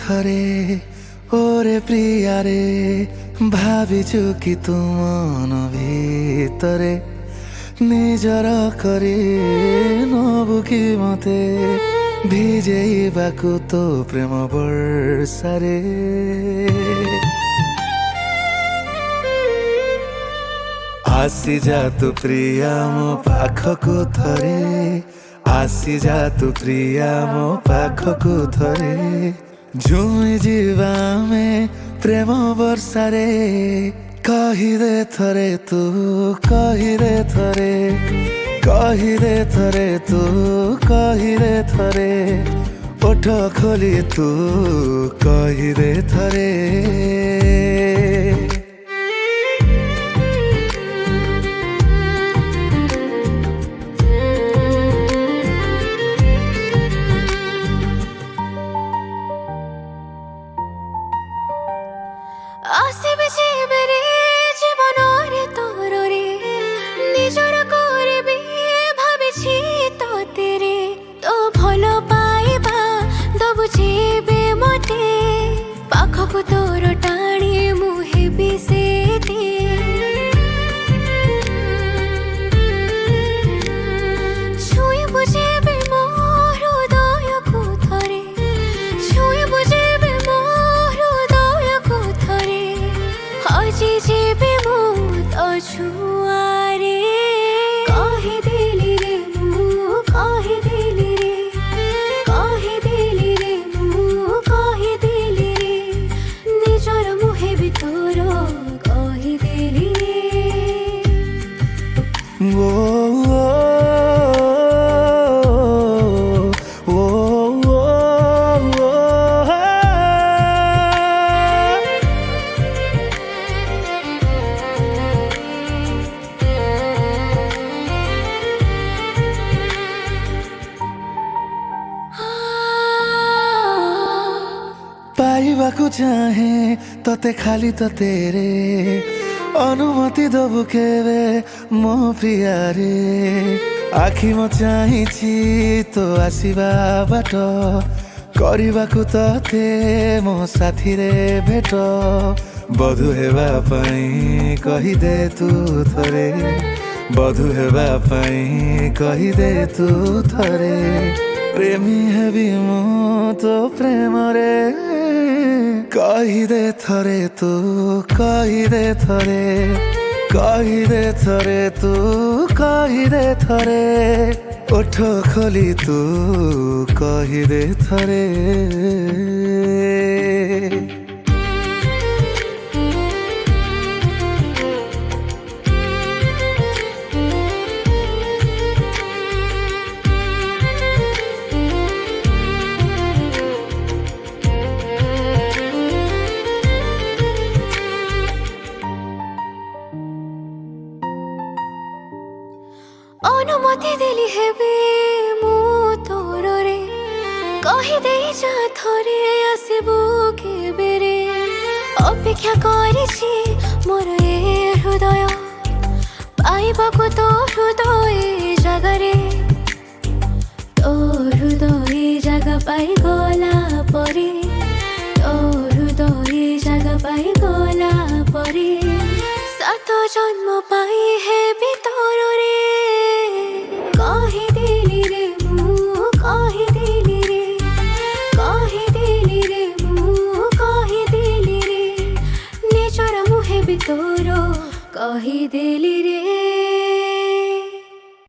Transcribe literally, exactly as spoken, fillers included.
थरे ओरे प्रिया रे भाविचु कि तु मन भितरे निजर करे नबु कि मते भिजेइबाकु तो प्रेम वर्षारे आसी जा तु प्रिया मो पाखकु थरे आसी जा तु प्रिया मो पाखकु थरे झुमी जीवा में प्रेम वर्षारे कहिदे थरे तू कहिदे थरे कहिदे थरे तू कहिदे थरे ओठ खोली तू कहिदे थरे आसिबे जीवे रे जीवन रे तोर रे निजर करबे भाबिछि तो तेरे तो भलो पाइबा दबु जीवे मते पाखकु तोर टाणी मुहे बिसेते छुई बुझेबे मो हृदयकु थरे छुई बुझेबे मो हृदयकु थरे আজি যেবে মো তো ছুয়ারে কহি দিলি রে মু কহি দিলি রে কহি দিলি রে মু কহি দিলি রে নিজর মুহে ভিতর কহি দিলি রে ও पाइबाकु चाहे तते खाली तो तेरे अनुमति दबु केबे मो प्रिया रे आखि मो चाहिछि तो आसीबा बाट करिबाकु तते मो साथी रे भेट बधु हेबा पई कहि दे तू थरे बधु हेबा पई कहि दे तू थरे प्रेमी हेबी मो तो प्रेम रे कहिदे थरे तू कहिदे थरे कहिदे थरे तू कहिदे थरे ओठ खोली तू कहिदे थरे अनुमति देली हेबे मु तोर रे कहि देई जा थरे आसीबु केबे रे अपेक्षा करिछि मोर ए हृदय पाइबाकु तो हृदय जगा रे तो हृदय जगा पाइ गला परे तो हृदय जगा पाइ गला परे सात जन्म पाइ हेबे तोर रे कहि दिली रे मु कहि दिली रे कहि दिली रे मु कहि दिली रे निजर मुहे भितर कहि दिली रे।